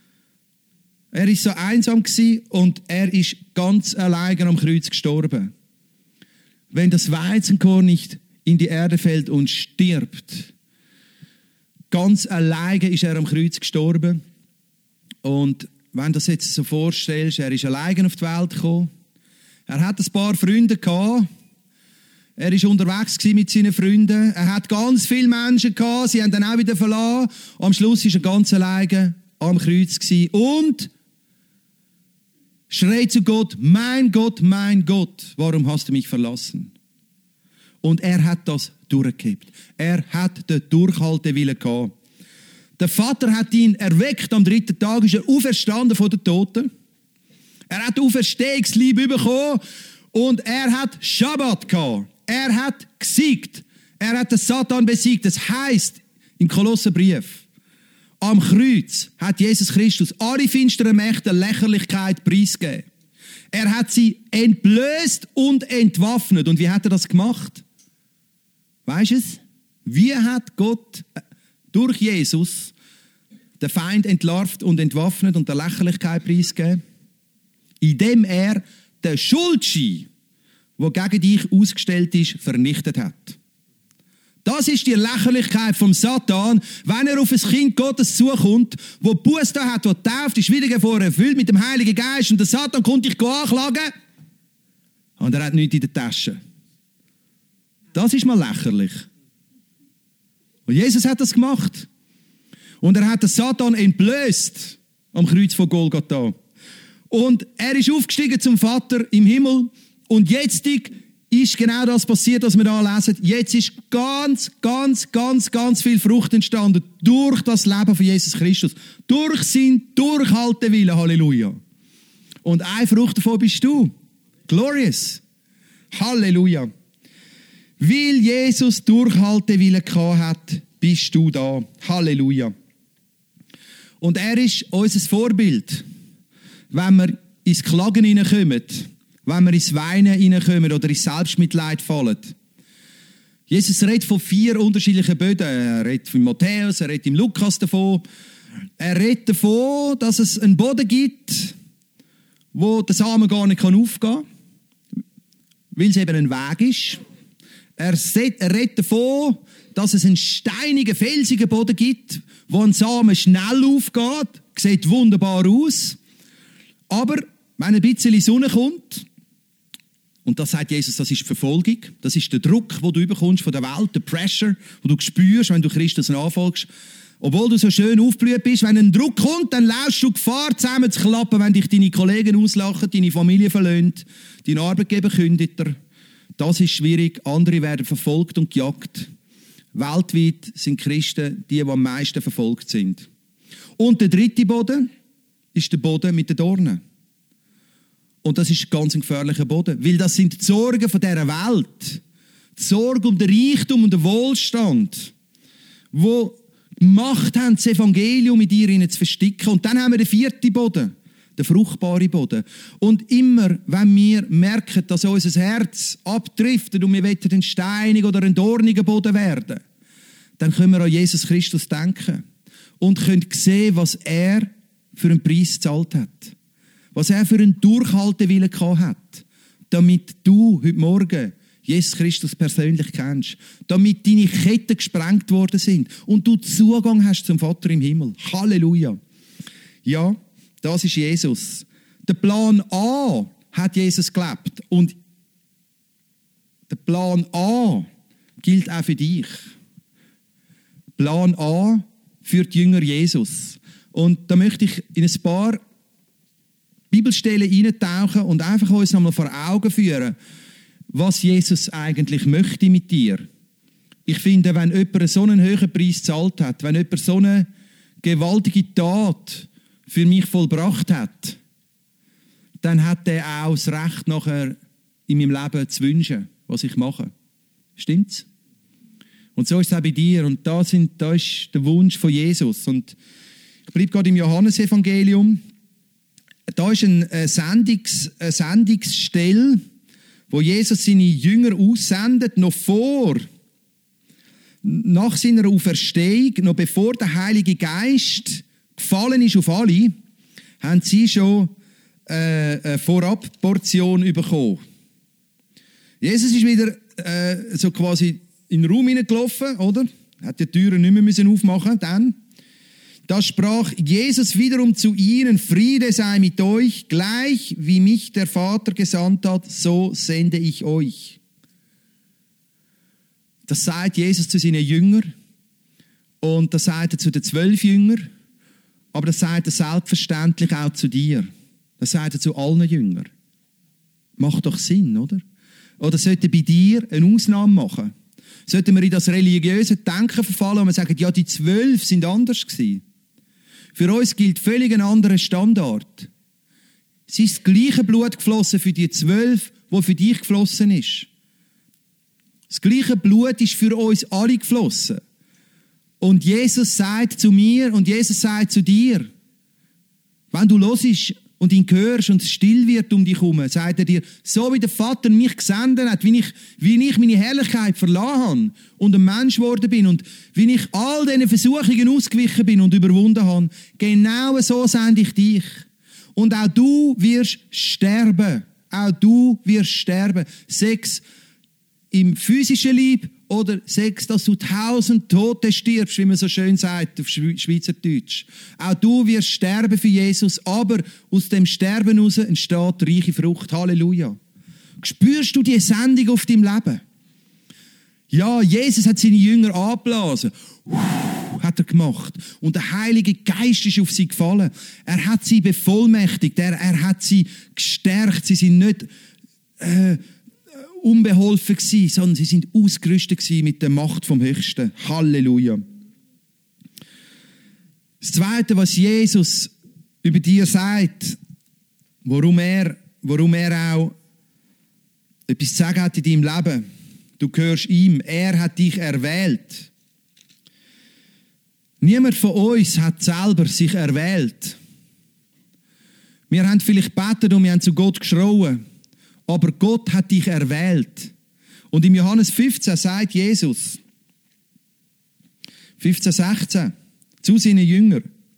Er war so einsam und er ist ganz alleine am Kreuz gestorben. Wenn das Weizenkorn nicht in die Erde fällt und stirbt, ganz alleine ist er am Kreuz gestorben. Und wenn du das jetzt so vorstellst, er ist alleine auf die Welt gekommen. Er hat ein paar Freunde gehabt. Er war unterwegs mit seinen Freunden. Er hat ganz viele Menschen gehabt. Sie haben dann auch wieder verlassen. Am Schluss war er ganz alleine am Kreuz und schreit zu Gott, mein Gott, warum hast du mich verlassen? Und er hat das durchgehabt. Er hat den Durchhaltewillen gehabt. Der Vater hat ihn erweckt. Am 3. Tag ist er auferstanden von den Toten. Er hat Auferstehungsliebe bekommen und er hat Schabbat gehabt. Er hat gesiegt. Er hat den Satan besiegt. Das heisst im Kolosserbrief, am Kreuz hat Jesus Christus alle finsteren Mächte der Lächerlichkeit preisgegeben. Er hat sie entblößt und entwaffnet. Und wie hat er das gemacht? Weisst du es? Wie hat Gott durch Jesus den Feind entlarvt und entwaffnet und der Lächerlichkeit preisgegeben? Indem er den Schuldschein, der gegen dich ausgestellt ist, vernichtet hat. Das ist die Lächerlichkeit vom Satan, wenn er auf ein Kind Gottes zukommt, wo Buße da hat, wo tauft, ist wiedergeboren, erfüllt mit dem Heiligen Geist und der Satan kommt dich anklagen und er hat nichts in der Tasche. Das ist mal lächerlich. Und Jesus hat das gemacht. Und er hat den Satan entblößt am Kreuz von Golgatha. Und er ist aufgestiegen zum Vater im Himmel. Und jetzt ist genau das passiert, was wir da lesen. Jetzt ist ganz viel Frucht entstanden durch das Leben von Jesus Christus. Durch sein Durchhaltewillen. Halleluja. Und eine Frucht davon bist du. Glorious. Halleluja. Weil Jesus Durchhaltewillen gehabt hat, bist du da. Halleluja. Und er ist unser Vorbild, wenn wir ins Klagen hineinkommen, wenn wir ins Weinen hineinkommen oder ins Selbstmitleid fallen. Jesus redet von 4 unterschiedlichen Böden. Er redet von Matthäus, er redet im Lukas davon. Er redet davon, dass es einen Boden gibt, wo der Samen gar nicht aufgehen kann, weil es eben ein Weg ist. Er redet davon, dass es einen steinigen, felsigen Boden gibt, wo ein Samen schnell aufgeht. Sieht wunderbar aus. Aber wenn ein bisschen Sonne kommt, und das sagt Jesus, das ist die Verfolgung, das ist der Druck, den du bekommst von der Welt, der Pressure, den du spürst, wenn du Christus nachfolgst. Obwohl du so schön aufgeblüht bist, wenn ein Druck kommt, dann läufst du Gefahr, zusammen zu klappen, wenn dich deine Kollegen auslachen, deine Familie verlöhnt, dein Arbeitgeber kündigt dir. Das ist schwierig. Andere werden verfolgt und gejagt. Weltweit sind Christen die am meisten verfolgt sind. Und der 3. Boden ist der Boden mit den Dornen. Und das ist ein ganz gefährlicher Boden, weil das sind die Sorgen von dieser Welt. Die Sorge um den Reichtum und den Wohlstand, wo Macht haben, das Evangelium in dir zu versticken. Und dann haben wir den 4. Boden, den fruchtbaren Boden. Und immer, wenn wir merken, dass unser Herz abdriftet und wir wollen ein steiniger oder ein dorniger Boden werden, dann können wir an Jesus Christus denken und können sehen, was er für einen Preis gezahlt hat. Was er für einen Durchhaltewillen gehabt hat, damit du heute Morgen Jesus Christus persönlich kennst, damit deine Ketten gesprengt worden sind und du Zugang hast zum Vater im Himmel. Halleluja. Ja, das ist Jesus. Der Plan A hat Jesus gelebt und der Plan A gilt auch für dich. Plan A für die Jünger Jesus. Und da möchte ich in ein paar Bibelstellen eintauchen und einfach uns nochmal vor Augen führen, was Jesus eigentlich möchte mit dir. Ich finde, wenn jemand so einen hohen Preis gezahlt hat, wenn jemand so eine gewaltige Tat für mich vollbracht hat, dann hat er auch das Recht, nachher in meinem Leben zu wünschen, was ich mache. Stimmt's? Und so ist es auch bei dir. Und da ist der Wunsch von Jesus. Und ich bleibe gerade im Johannesevangelium. Da ist eine Sendungsstelle, wo Jesus seine Jünger aussendet, nach seiner Auferstehung, noch bevor der Heilige Geist gefallen ist auf alle, haben sie schon eine Vorabportion bekommen. Jesus ist wieder so quasi in den Raum hineingelaufen, oder? Hat die Türen nicht mehr aufmachen dann. Da sprach Jesus wiederum zu ihnen: Friede sei mit euch, gleich wie mich der Vater gesandt hat, so sende ich euch. Das sagt Jesus zu seinen Jüngern und das sagt er zu den 12 Jüngern, aber das sagt er selbstverständlich auch zu dir. Das sagt er zu allen Jüngern. Macht doch Sinn, oder? Oder sollte bei dir eine Ausnahme machen? Sollten wir in das religiöse Denken verfallen und wir sagen, ja, die 12 sind anders gewesen. Für uns gilt völlig ein anderer Standard. Es ist das gleiche Blut geflossen für die 12, wo für dich geflossen ist. Das gleiche Blut ist für uns alle geflossen. Und Jesus sagt zu mir und Jesus sagt zu dir, wenn du hörst und ihn hörst und es still wird um dich herum, sagt er dir, so wie der Vater mich gesendet hat, wie ich meine Herrlichkeit verlassen habe und ein Mensch geworden bin und wie ich all diesen Versuchungen ausgewichen bin und überwunden habe, genau so sende ich dich. Und auch du wirst sterben. Auch du wirst sterben. Sechs im physischen Leib oder sechs, dass du 1000 Tote stirbst, wie man so schön sagt auf Schweizerdeutsch. Auch du wirst sterben für Jesus, aber aus dem Sterben heraus entsteht reiche Frucht. Halleluja. Spürst du die Sendung auf deinem Leben? Ja, Jesus hat seine Jünger angeblasen. Hat er gemacht. Und der Heilige Geist ist auf sie gefallen. Er hat sie bevollmächtigt. Er hat sie gestärkt. Sie sind nicht unbeholfen gewesen, sondern sie sind ausgerüstet gewesen mit der Macht vom Höchsten. Halleluja. Das Zweite, was Jesus über dir sagt, warum er auch etwas zu sagen hat in deinem Leben. Du gehörst ihm. Er hat dich erwählt. Niemand von uns hat selber sich erwählt. Wir haben vielleicht gebetet und wir haben zu Gott geschrauen. Aber Gott hat dich erwählt. Und im Johannes 15 sagt Jesus, 15,16, zu seinen Jüngern,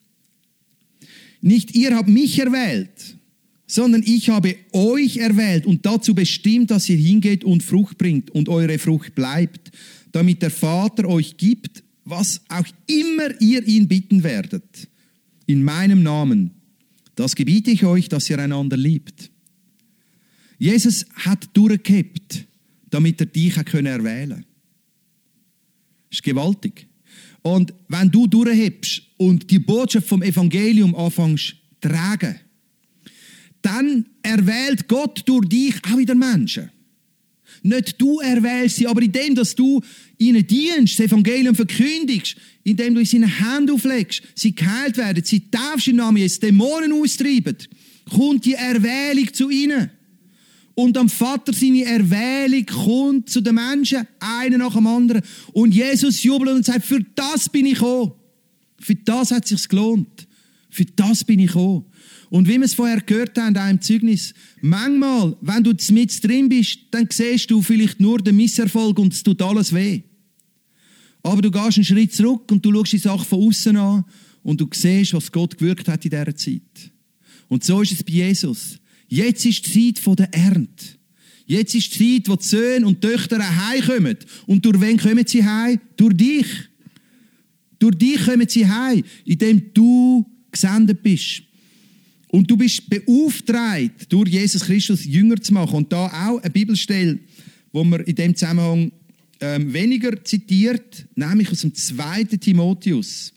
nicht ihr habt mich erwählt, sondern ich habe euch erwählt und dazu bestimmt, dass ihr hingeht und Frucht bringt und eure Frucht bleibt, damit der Vater euch gibt, was auch immer ihr ihn bitten werdet. In meinem Namen. Das gebiete ich euch, dass ihr einander liebt. Jesus hat durchgehabt, damit er dich erwählen konnte. Das ist gewaltig. Und wenn du durchhebst und die Botschaft vom Evangelium anfängst zu tragen, dann erwählt Gott durch dich auch wieder Menschen. Nicht du erwählst sie, aber indem, dass du ihnen dienst, das Evangelium verkündigst, indem du in seine Hände auflegst, sie geheilt werden, sie taufst im Namen Jesus, Dämonen austreiben, kommt die Erwählung zu ihnen. Und am Vater seine Erwählung kommt zu den Menschen, einer nach dem anderen. Und Jesus jubelt und sagt, für das bin ich gekommen. Für das hat es sich gelohnt. Für das bin ich gekommen. Und wie wir es vorher gehört haben, auch im Zeugnis, manchmal, wenn du mit drin bist, dann siehst du vielleicht nur den Misserfolg und es tut alles weh. Aber du gehst einen Schritt zurück und du schaust die Sache von außen an und du siehst, was Gott gewirkt hat in dieser Zeit. Und so ist es bei Jesus. Jetzt ist die Zeit der Ernte. Jetzt ist die Zeit, wo die Söhne und die Töchter heimkommen. Und durch wen kommen sie heim? Durch dich. Durch dich kommen sie heim, indem du gesendet bist. Und du bist beauftragt, durch Jesus Christus Jünger zu machen. Und da auch eine Bibelstelle, wo man in dem Zusammenhang weniger zitiert, nämlich aus dem 2. Timotheus.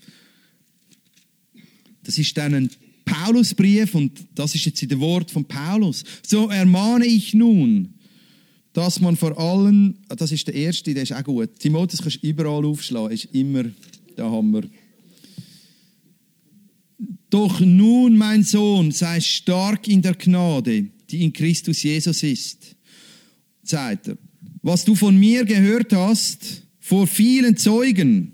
Das ist dann ein Paulusbrief und das ist jetzt in dem Wort von Paulus. So ermahne ich nun, dass man vor allem, das ist der erste, der ist auch gut. Timotheus kannst du überall aufschlagen, ist immer, da haben wir. Doch nun, mein Sohn, sei stark in der Gnade, die in Christus Jesus ist, sagt er. was du von mir gehört hast, vor vielen Zeugen.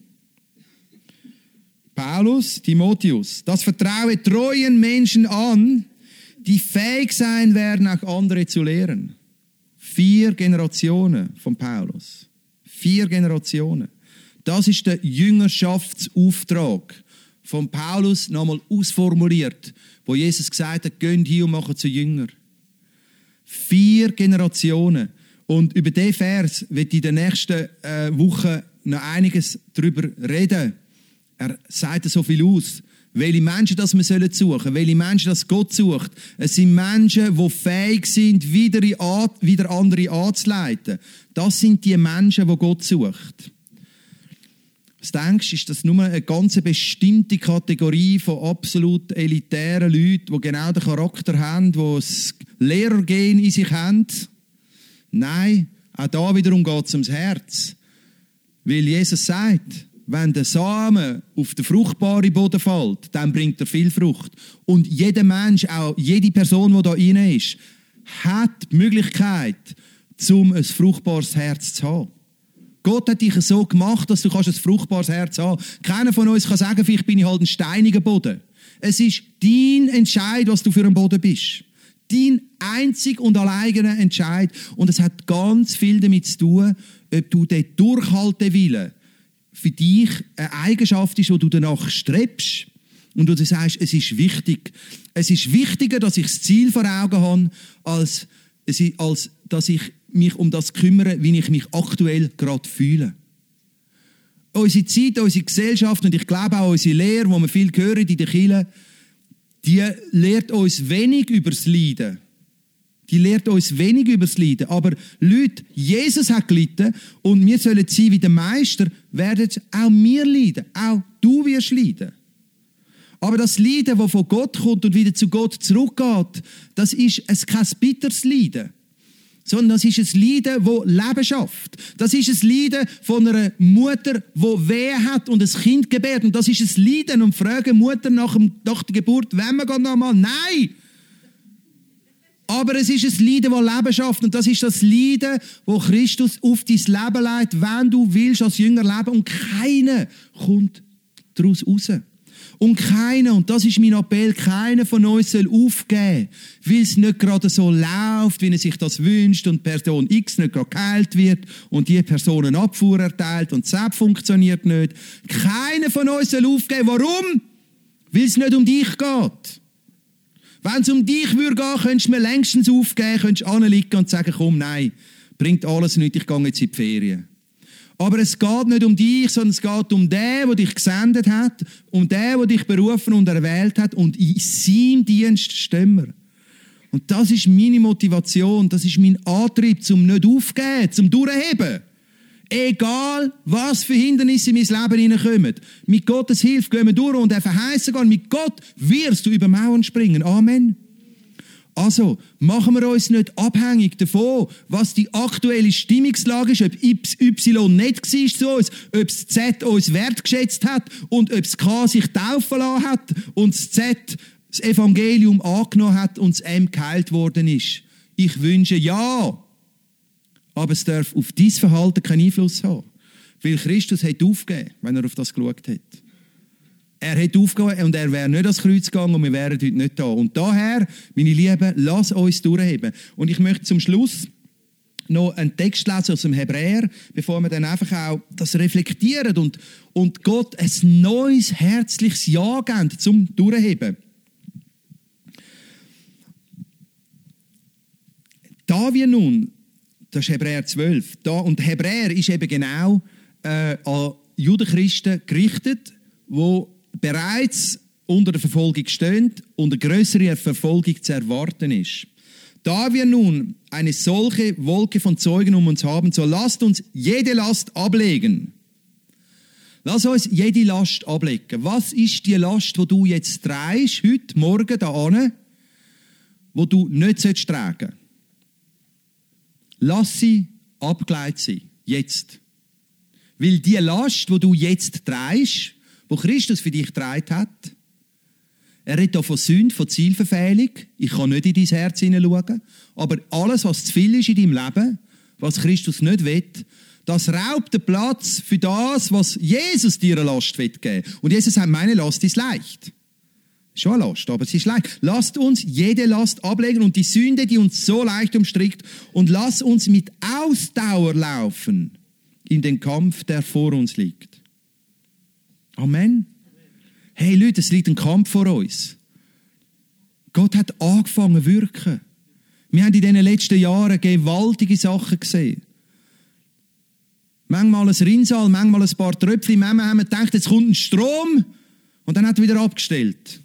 Paulus, Timotheus, das vertraue treuen Menschen an, die fähig sein werden, auch andere zu lehren. 4 Generationen von Paulus. 4 Generationen. Das ist der Jüngerschaftsauftrag von Paulus nochmal ausformuliert, wo Jesus gesagt hat, geht hin und macht zu Jünger. 4 Generationen. Und über diesen Vers wird in den nächsten Wochen noch einiges darüber reden. Er sagt so viel aus. Welche Menschen das wir suchen sollen, welche Menschen das Gott sucht. Es sind Menschen, die fähig sind, wieder andere anzuleiten. Das sind die Menschen, die Gott sucht. Was denkst du, ist das nur eine ganz bestimmte Kategorie von absolut elitären Leuten, die genau den Charakter haben, die das Lehrergehen in sich haben? Nein, auch da wiederum geht es ums Herz. Weil Jesus sagt, wenn der Samen auf den fruchtbaren Boden fällt, dann bringt er viel Frucht. Und jeder Mensch, auch jede Person, die da rein ist, hat die Möglichkeit, ein fruchtbares Herz zu haben. Gott hat dich so gemacht, dass du ein fruchtbares Herz haben kannst. Keiner von uns kann sagen, vielleicht bin ich halt ein steiniger Boden. Es ist dein Entscheid, was du für ein Boden bist. Dein einzig und alleiner Entscheid. Und es hat ganz viel damit zu tun, ob du den Durchhaltewillen für dich eine Eigenschaft ist, wo du danach strebst und wo du sagst, es ist wichtig. Es ist wichtiger, dass ich das Ziel vor Augen habe, als dass ich mich um das kümmere, wie ich mich aktuell gerade fühle. Unsere Zeit, unsere Gesellschaft und ich glaube auch unsere Lehre, die wir viel hören in der Kirche, die lehrt uns wenig über das Leiden. Die lehrt uns wenig über das Leiden. Aber Leute, Jesus hat gelitten und wir sollen sein wie der Meister, werden auch wir leiden. Auch du wirst leiden. Aber das Leiden, das von Gott kommt und wieder zu Gott zurückgeht, das ist kein bitteres Leiden. Sondern das ist ein Leiden, das Leben schafft. Das ist ein Leiden von einer Mutter, die Wehe hat und ein Kind gebärt. Und das ist ein Leiden und fragen Mutter nach der Geburt, wenn wir noch mal? Nein! Aber es ist ein Leiden, das Leben schafft. Und das ist das Leiden, das Christus auf dein Leben legt, wenn du willst als Jünger leben. Und keiner kommt daraus raus. Und keiner, und das ist mein Appell, keiner von uns soll aufgeben, weil es nicht gerade so läuft, wie er sich das wünscht und Person X nicht gerade geheilt wird und die Person eine Abfuhr erteilt und das funktioniert nicht. Keiner von uns soll aufgeben. Warum? Weil es nicht um dich geht. Wenn es um dich würde gehen, könntest du mir längstens aufgeben, könntest du anliegen und sagen, komm, nein, bringt alles nichts, ich gehe jetzt in die Ferien. Aber es geht nicht um dich, sondern es geht um den, der dich gesendet hat, um den, der dich berufen und erwählt hat und in seinem Dienst stehen wir. Und das ist meine Motivation, das ist mein Antrieb, zum nicht aufgeben, zum durchheben. Egal, was für Hindernisse in mein Leben hineinkommen. Mit Gottes Hilfe gehen wir durch und er verheißen gehen. Mit Gott wirst du über Mauern springen. Amen. Also, machen wir uns nicht abhängig davon, was die aktuelle Stimmungslage ist, ob Y nicht war zu uns, ob das Z uns wertgeschätzt hat und ob das K sich taufen lassen hat und das Z das Evangelium angenommen hat und das M geheilt worden ist. Ich wünsche ja, aber es darf auf dein Verhalten keinen Einfluss haben. Weil Christus hat aufgegeben, wenn er auf das geschaut hat. Er hat aufgegeben und er wäre nicht ans Kreuz gegangen und wir wären heute nicht da. Und daher, meine Lieben, lass uns durchheben. Und ich möchte zum Schluss noch einen Text lesen aus dem Hebräer, bevor wir dann einfach auch das reflektieren und Gott ein neues, herzliches Ja geben zum Durchheben. Da wir nun, das ist Hebräer 12, und Hebräer ist eben genau an Judenchristen gerichtet, wo bereits unter der Verfolgung stehen und eine grössere Verfolgung zu erwarten ist. Da wir nun eine solche Wolke von Zeugen um uns haben, so lasst uns jede Last ablegen. Lass uns jede Last ablegen. Was ist die Last, die du jetzt trägst, heute, morgen, da ane, wo du nicht tragen sollst? Lass sie abgeleitet sein. Jetzt. Weil die Last, die du jetzt trägst, die Christus für dich getragen hat, er redet hier von Sünde, von Zielverfehlung. Ich kann nicht in dein Herz hineinschauen. Aber alles, was zu viel ist in deinem Leben, was Christus nicht will, das raubt den Platz für das, was Jesus dir eine Last geben will. Und Jesus sagt, meine Last ist leicht. Schon eine Last, aber sie ist leicht. Lasst uns jede Last ablegen und die Sünde, die uns so leicht umstrickt, und lasst uns mit Ausdauer laufen in den Kampf, der vor uns liegt. Amen. Hey Leute, es liegt ein Kampf vor uns. Gott hat angefangen zu wirken. Wir haben in den letzten Jahren gewaltige Sachen gesehen. Manchmal ein Rinnsal, manchmal ein paar Tröpfchen. Manchmal haben wir gedacht, jetzt kommt ein Strom und dann hat er wieder abgestellt.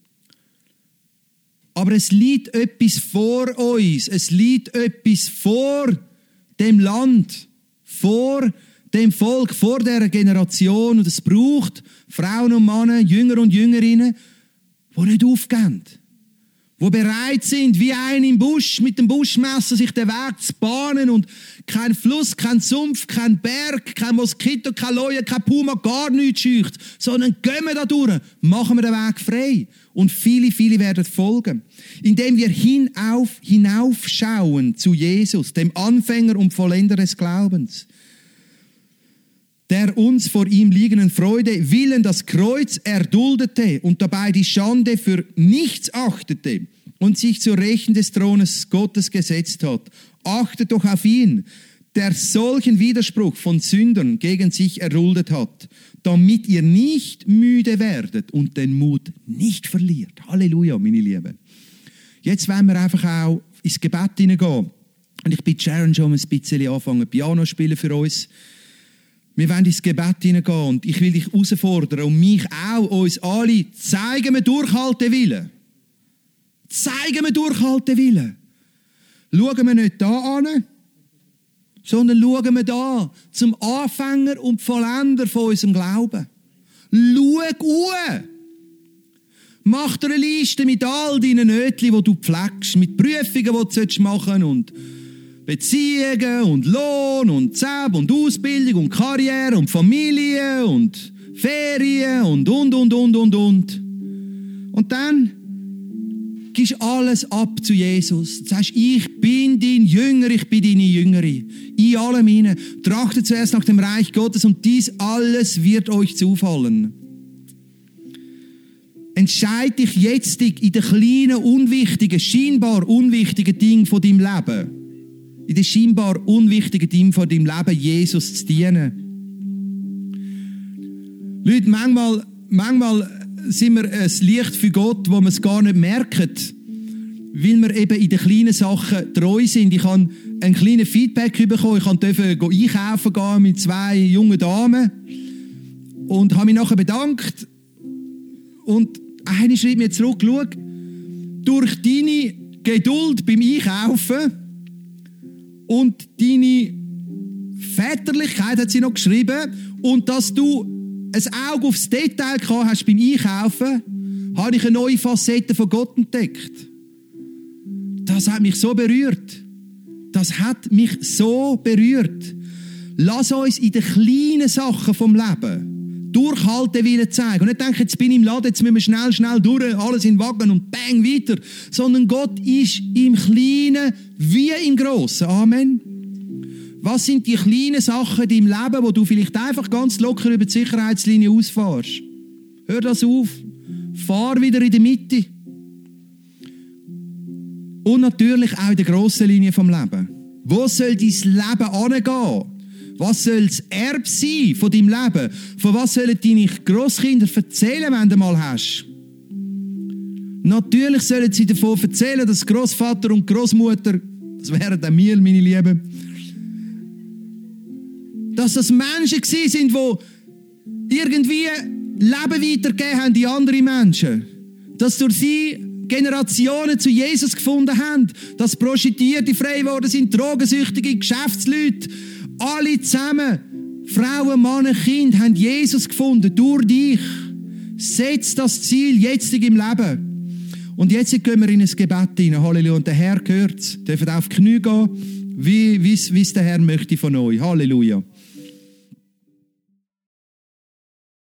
Aber es liegt etwas vor uns. Es liegt etwas vor dem Land, vor dem Volk, vor dieser Generation. Und es braucht Frauen und Männer, Jünger und Jüngerinnen, die nicht aufgeben. Die bereit sind, wie ein im Busch, mit dem Buschmesser sich den Weg zu bahnen und kein Fluss, kein Sumpf, kein Berg, kein Moskito, kein Leue, kein Puma, gar nichts scheucht, sondern gehen wir da durch, machen wir den Weg frei. Und viele, viele werden folgen. Indem wir hinaufschauen zu Jesus, dem Anfänger und Vollender des Glaubens, der uns vor ihm liegenden Freude willen das Kreuz erduldete und dabei die Schande für nichts achtete und sich zur Rechten des Thrones Gottes gesetzt hat. Achtet doch auf ihn, der solchen Widerspruch von Sündern gegen sich erduldet hat, damit ihr nicht müde werdet und den Mut nicht verliert. Halleluja, meine Lieben. Jetzt wollen wir einfach auch ins Gebet hineingehen. Und ich bitte Sharon schon ein bisschen anfangen, Piano spielen für uns. Wir wollen ins Gebet hineingehen und ich will dich herausfordern und mich auch, uns alle, zeigen wir Durchhaltewillen. Zeigen wir Durchhaltewillen. Schauen wir nicht da an, sondern schauen wir da zum Anfänger und Vollender von unserem Glauben. Schau an. Mach dir eine Liste mit all deinen Nötchen, die du pflegst, mit Prüfungen, die du machen sollst und Beziehungen und Lohn und Zeb und Ausbildung und Karriere und Familie und Ferien und. Und dann gibst alles ab zu Jesus. Du sagst, ich bin dein Jünger, ich bin deine Jüngerin. In allem hinein. Trachtet zuerst nach dem Reich Gottes und dies alles wird euch zufallen. Entscheide dich jetzt in den kleinen, unwichtigen, scheinbar unwichtigen Dingen von deinem Leben. In den scheinbar unwichtigen Dingen von deinem Leben Jesus zu dienen. Leute, manchmal sind wir ein Licht für Gott, wo wir es gar nicht merken, weil wir eben in den kleinen Sachen treu sind. Ich habe ein kleines Feedback bekommen. Ich durfte einkaufen gehen mit 2 jungen Damen und habe mich nachher bedankt. Und eine schreibt mir zurück, schau, durch deine Geduld beim Einkaufen und deine Väterlichkeit, hat sie noch geschrieben, und dass du ein Auge aufs Detail gehabt hast beim Einkaufen, habe ich eine neue Facette von Gott entdeckt. Das hat mich so berührt. Das hat mich so berührt. Lass uns in den kleinen Sachen vom Leben Durchhaltewillen zeigen. Und nicht denken, jetzt bin ich im Laden, jetzt müssen wir schnell durch, alles in den Wagen und bang, weiter. Sondern Gott ist im Kleinen wie im Grossen. Amen. Was sind die kleinen Sachen in deinem Leben, wo du vielleicht einfach ganz locker über die Sicherheitslinie ausfährst? Hör das auf. Fahr wieder in der Mitte. Und natürlich auch in der grossen Linie vom Leben. Wo soll dein Leben hingehen? Was soll das Erbe sein von deinem Leben? Von was sollen deine Grosskinder erzählen, wenn du mal hast? Natürlich sollen sie davon erzählen, dass Grossvater und Grossmutter, das wären dann wir, meine Lieben, dass das Menschen sind, die irgendwie Leben weitergegeben haben in andere Menschen. Dass durch sie Generationen zu Jesus gefunden haben. Dass Prostituierte frei geworden sind, Drogensüchtige, Geschäftsleute. Alle zusammen, Frauen, Männer, Kinder, haben Jesus gefunden, durch dich. Setz das Ziel jetzt im Leben. Und jetzt gehen wir in ein Gebet hinein. Halleluja. Und der Herr hört es. Dürfen auf die Knie gehen, wie es der Herr möchte von euch. Halleluja.